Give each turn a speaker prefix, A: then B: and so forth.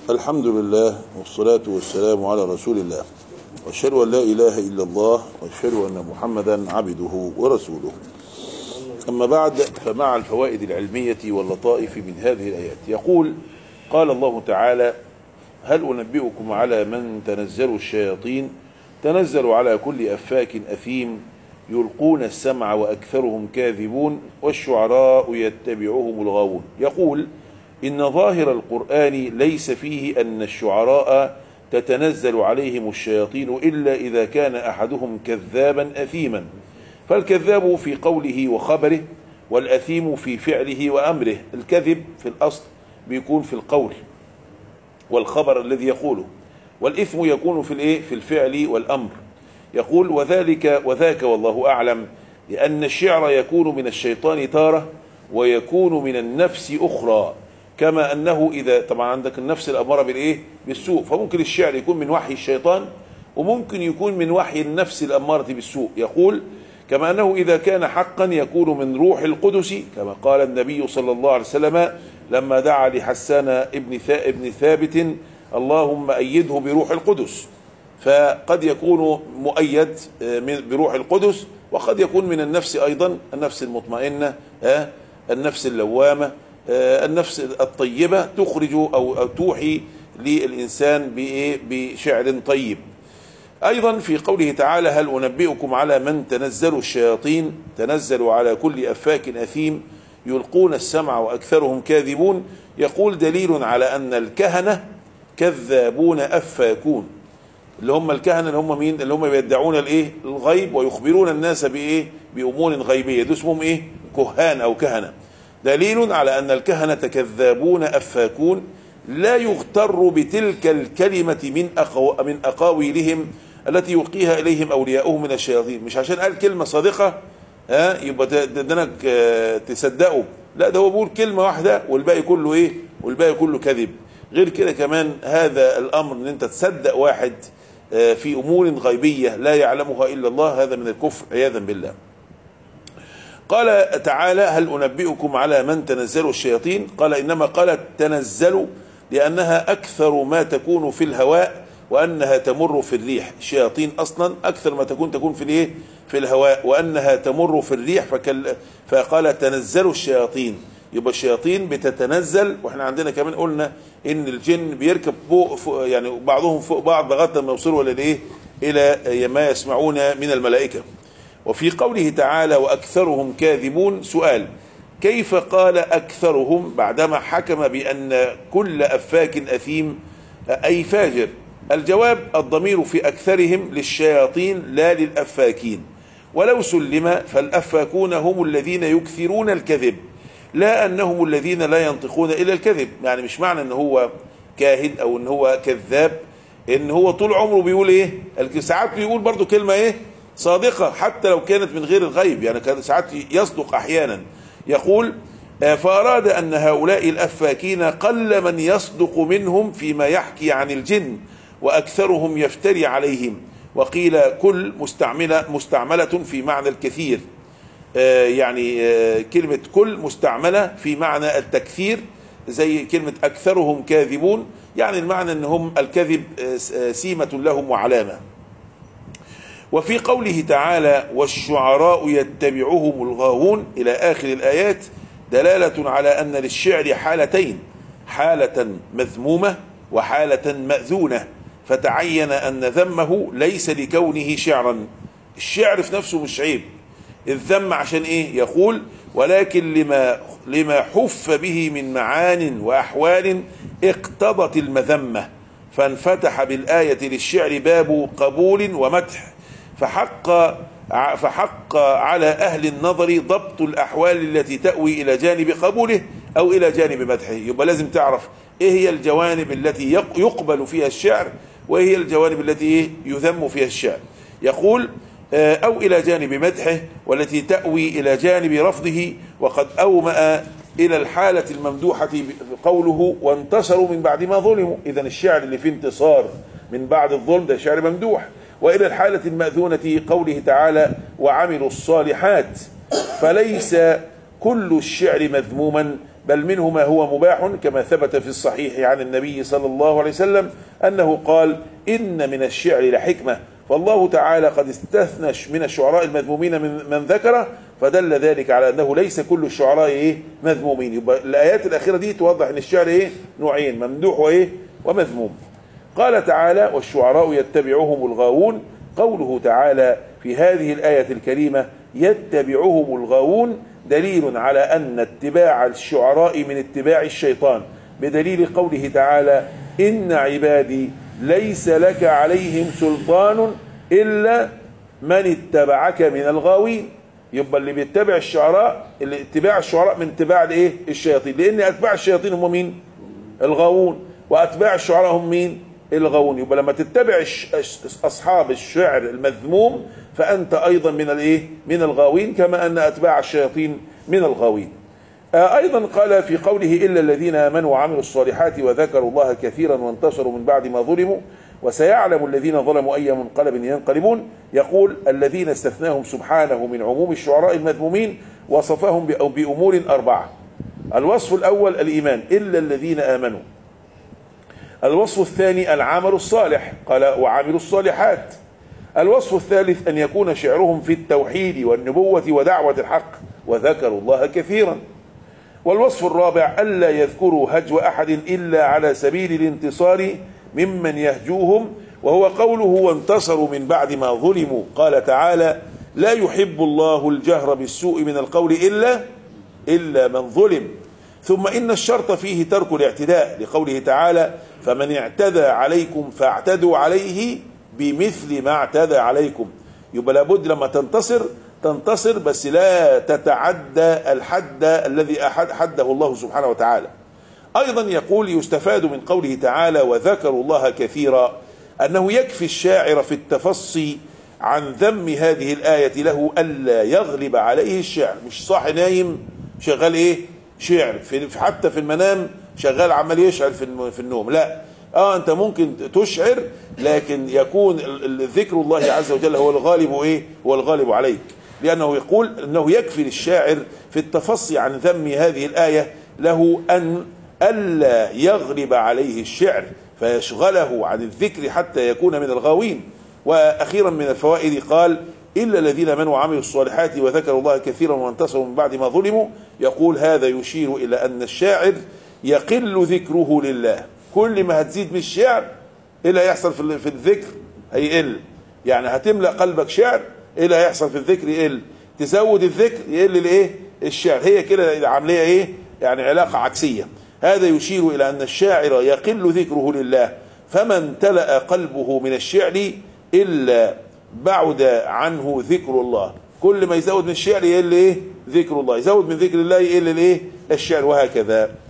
A: الحمد لله والصلاة والسلام على رسول الله، وأشهد أن لا إله إلا الله، وأشهد أن محمدا عبده ورسوله. أما بعد، فمع الفوائد العلمية واللطائف من هذه الآيات يقول: قال الله تعالى: هل أنبئكم على من تنزل الشياطين؟ تنزل على كل أفاك أثيم يلقون السمع وأكثرهم كاذبون والشعراء يتبعهم الغاوون. يقول: إن ظاهر القرآن ليس فيه أن الشعراء تتنزل عليهم الشياطين إلا إذا كان أحدهم كذابا أثيما، فالكذاب في قوله وخبره، والأثيم في فعله وأمره. الكذب في الأصل بيكون في القول والخبر الذي يقوله، والإثم يكون في الفعل والأمر. يقول: وذاك والله أعلم، لأن الشعر يكون من الشيطان تارة ويكون من النفس أخرى، كما أنه إذا طبعا عندك النفس الأمارة بالسوء، فممكن الشعر يكون من وحي الشيطان وممكن يكون من وحي النفس الأمارة بالسوء. يقول: كما أنه إذا كان حقا يكون من روح القدس، كما قال النبي صلى الله عليه وسلم لما دعا لحسان ابن ثابت: اللهم أيده بروح القدس. فقد يكون مؤيد بروح القدس، وقد يكون من النفس أيضا، النفس المطمئنة، النفس اللوامة، النفس الطيبة، تخرج أو توحي للإنسان بشعر طيب. أيضا في قوله تعالى: هل أنبئكم على من تنزل الشياطين؟ تنزل على كل أفاك أثيم يلقون السمع وأكثرهم كاذبون. يقول: دليل على أن الكهنة كذابون أفاكون. اللي هم الكهنة اللي هم مين؟ اللي هم بيدعون الغيب ويخبرون الناس بأمور غيبية، دول اسمهم كهان أو كهنة. دليل على أن الكهنة كذابون أفاكون، لا يغتر بتلك الكلمة من أقاويلهم التي يلقيها إليهم أولياؤهم من الشياطين. مش عشان قال كلمة صادقة يبقى تدنك تصدقه، لا، ده هو بيقول كلمة واحدة والباقي كله والباقي كله كذب. غير كده كمان هذا الأمر ان انت تصدق واحد في أمور غيبية لا يعلمها إلا الله، هذا من الكفر عياذا بالله. قال تعالى: هل أنبئكم على من تنزل الشياطين؟ قال: إنما قالت تنزل لأنها أكثر ما تكون في الهواء وأنها تمر في الريح. الشياطين أصلا أكثر ما تكون في الهواء، وأنها تمر في الريح، فقال تنزل الشياطين. يبقى الشياطين بتتنزل، واحنا عندنا كمان قلنا ان الجن بيركب فوق يعني بعضهم فوق بعض لغايه ما يوصلوا الى ما يسمعون من الملائكه. وفي قوله تعالى: وأكثرهم كاذبون، سؤال: كيف قال أكثرهم بعدما حكم بأن كل أفاك أثيم أي فاجر؟ الجواب: الضمير في أكثرهم للشياطين لا للأفاكين، ولو سلم فالأفاكون هم الذين يكثرون الكذب، لا أنهم الذين لا ينطقون إلا الكذب. يعني مش معنى أنه هو كاهن أو أنه هو كذاب ان هو طول عمره بيقول ساعات بيقول برضو كلمة صادقة حتى لو كانت من غير الغيب، يعني كان ساعات يصدق احيانا. يقول: فأراد أن هؤلاء الأفاكين قل من يصدق منهم فيما يحكي عن الجن، وأكثرهم يفتري عليهم. وقيل كل مستعملة في معنى الكثير، يعني كلمة كل مستعملة في معنى التكثير، زي كلمة أكثرهم كاذبون، يعني المعنى أنهم الكذب سيمة لهم وعلامة. وفي قوله تعالى: والشعراء يتبعهم الغاوون إلى آخر الآيات دلالة على أن للشعر حالتين: حالة مذمومة وحالة مأذونة، فتعين أن ذمه ليس لكونه شعرا. الشعر في نفسه مش عيب، الذم عشان يقول: ولكن لما حف به من معان وأحوال اقتضت المذمة، فانفتح بالآية للشعر باب قبول ومدح، فحق على أهل النظر ضبط الأحوال التي تأوي إلى جانب قبوله أو إلى جانب مدحه. يبقى لازم تعرف هي الجوانب التي يقبل فيها الشعر، وهي الجوانب التي يذم فيها الشعر. يقول: أو إلى جانب مدحه، والتي تأوي إلى جانب رفضه. وقد أومأ إلى الحالة الممدوحة قوله: وانتصروا من بعد ما ظلموا. إذن الشعر اللي فيه انتصار من بعد الظلم ده شعر ممدوح. وإلى الحالة المأذونة قوله تعالى: وعملوا الصالحات. فليس كل الشعر مذموما، بل منه ما هو مباح، كما ثبت في الصحيح عن النبي صلى الله عليه وسلم أنه قال: إن من الشعر لحكمة، فالله تعالى قد استثنى من الشعراء المذمومين من ذكره، فدل ذلك على أنه ليس كل الشعراء مذمومين. يبقى الآيات الأخيرة دي توضح أن الشعر نوعين: ممدوح ومذموم. قال تعالى: والشعراء يتبعهم الغاوون. قوله تعالى في هذه الآية الكريمة يتبعهم الغاوون دليل على أن اتباع الشعراء من اتباع الشيطان، بدليل قوله تعالى: إن عبادي ليس لك عليهم سلطان إلا من اتبعك من الغاوين. يبقى اللي بيتبع الشعراء، اللي اتباع الشعراء من اتباع الشياطين، لأن أتباع الشياطين هم مين؟ الغاوون. وأتباع الشعراء هم مين؟ الغاوون. يبقى لما تتبع أصحاب الشعر المذموم فأنت أيضا من الغاوين، كما أن أتباع الشياطين من الغاوين. أيضا قال في قوله: إلا الذين آمنوا وعملوا الصالحات وذكروا الله كثيرا وانتصروا من بعد ما ظلموا وسيعلم الذين ظلموا أي منقلب ينقلبون. يقول: الذين استثناهم سبحانه من عموم الشعراء المذمومين وصفهم بأمور 4. الوصف الأول الإيمان: إلا الذين آمنوا. الوصف الثاني العمل الصالح، قال: وعملوا الصالحات. الوصف الثالث أن يكون شعرهم في التوحيد والنبوة ودعوة الحق وذكروا الله كثيرا. والوصف الرابع ألا يذكروا هجو أحد إلا على سبيل الانتصار ممن يهجوهم، وهو قوله: وانتصروا من بعد ما ظلموا. قال تعالى: لا يحب الله الجهر بالسوء من القول إلا من ظلم. ثم إن الشرط فيه ترك الاعتداء، لقوله تعالى: فمن اعتدى عليكم فاعتدوا عليه بمثل ما اعتدى عليكم. يبقى لابد لما تنتصر بس لا تتعدى الحد الذي حده الله سبحانه وتعالى. أيضا يقول: يستفاد من قوله تعالى وذكروا الله كثيرا أنه يكفي الشاعر في التفصي عن ذم هذه الآية له ألا يغلب عليه الشعر. مش صاحي نايم شغال شعر، حتى في المنام شغال عمال يشعر في النوم، لا. أنت ممكن تشعر، لكن يكون ذكر الله عز وجل هو الغالب هو الغالب عليك، لأنه يقول أنه يكفي للشاعر في التفصي عن ذم هذه الآية له أن ألا يغلب عليه الشعر فيشغله عن الذكر حتى يكون من الغاوين. وأخيرا من الفوائد قال: إلا الذين آمنوا وعملوا الصالحات وذكروا الله كثيرا وانتصروا من بعد ما ظلموا. يقول: هذا يشير إلى أن الشاعر يقل ذكره لله. كل ما هتزيد من الشعر إيه اللي هيحصل في الذكر؟ هيقل. يعني هتملأ قلبك شعر، إيه اللي هيحصل في الذكر؟ يقل. تزود الذكر يقل الشعر. هي كده العملية يعني علاقة عكسية. هذا يشير إلى أن الشاعر يقل ذكره لله، فما امتلأ قلبه من الشعر إلا بعد عنه ذكر الله. كل ما يزود من الشعر يقل ذكر الله، يزود من ذكر الله يقل الشعر، وهكذا.